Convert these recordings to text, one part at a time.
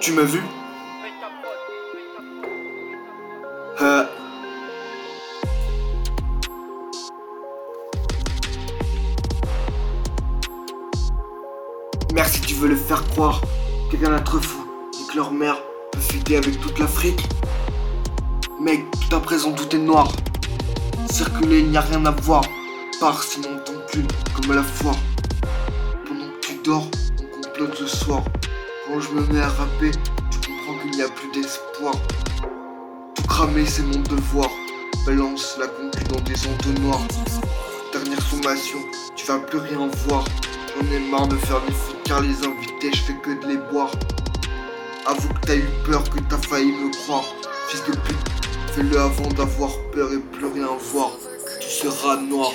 Tu m'as vu? Euh... Merci, tu veux le faire croire. Quelqu'un d'être fou et que leur mère peut fuiter avec toute l'Afrique. Mec, tout à présent tout est noir. Circuler, il n'y a rien à voir. Pars sinon ton cul comme à la foire. Pendant que tu dors, on complote le soir. Quand je me mets à rapper, tu comprends qu'il n'y a plus d'espoir. Tout cramer c'est mon devoir. Balance la concu dans des entonnoirs. Dernière sommation, tu vas plus rien voir. J'en ai marre de faire des foot car les invités je fais que de les boire. Avoue que t'as eu peur, que t'as failli me croire. Fils de pute, fais-le avant d'avoir peur et plus rien voir. Tu seras noir.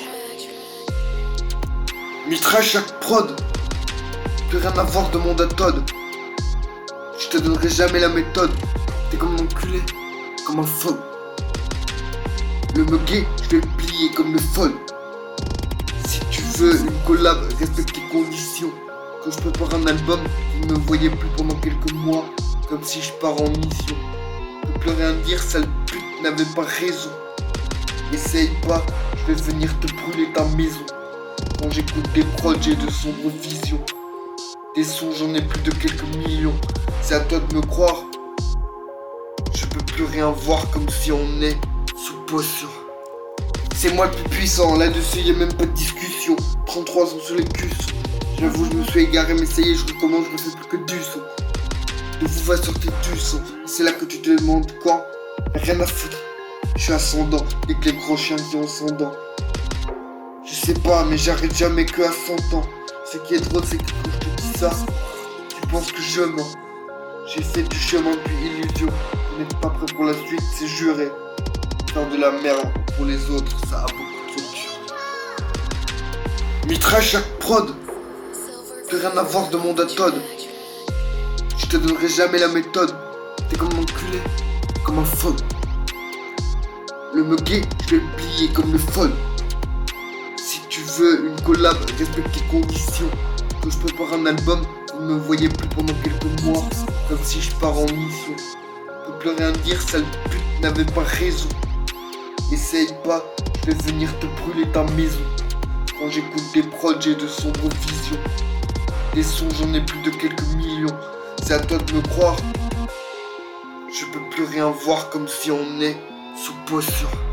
Mitra chaque prod. Plus rien à voir, demande à Todd. Je te donnerai jamais la méthode. T'es comme un enculé, comme un fol. Le muguet, je vais le plier comme le fol. Si tu veux une collab, respecte tes conditions. Quand je prépare un album, vous ne me voyez plus pendant quelques mois. Comme si je pars en mission. Ne plus rien dire, sale pute, n'avait pas raison. Essaye pas, je vais venir te brûler ta maison. Quand j'écoute des prods, j'ai de sombres visions. Des sons, j'en ai plus de quelques millions. C'est à toi de me croire. Je peux plus rien voir comme si on est sous potion. C'est moi le plus puissant, là-dessus y'a même pas de discussion. 33 ans sur les cuisses. J'avoue, je me suis égaré, mais ça y est, je recommence, je refais plus que du son. De vous va sortir du son. C'est là que tu te demandes quand. Rien à foutre. Je suis ascendant, et que les gros chiens qui ont 100 ans. Je sais pas, mais j'arrête jamais que à 100 ans. Ce qui est drôle, c'est que quand je te dis ça, tu penses que je mens. J'ai fait du chemin depuis illusion. Vous n'êtes pas prêt pour la suite, c'est juré. Faire de la merde pour les autres, ça a beaucoup trop dur. Mitra chaque prod. Plus rien à voir, demande à Todd. Je te donnerai jamais la méthode. T'es comme un enculé, comme un fol. Le muguet, je vais le plier comme le fol. Si tu veux une collab, respecte tes conditions. Quand je prépare un album, vous ne me voyez plus pendant quelques mois. Comme si je pars en mission. Je peux plus rien dire, sale pute, n'avait pas raison. Essaye pas, je vais venir te brûler ta maison. Quand j'écoute des prods, j'ai de sombres visions. Des sons, j'en ai plus de quelques millions. C'est à toi de me croire. Je peux plus rien voir comme si on est sous potion.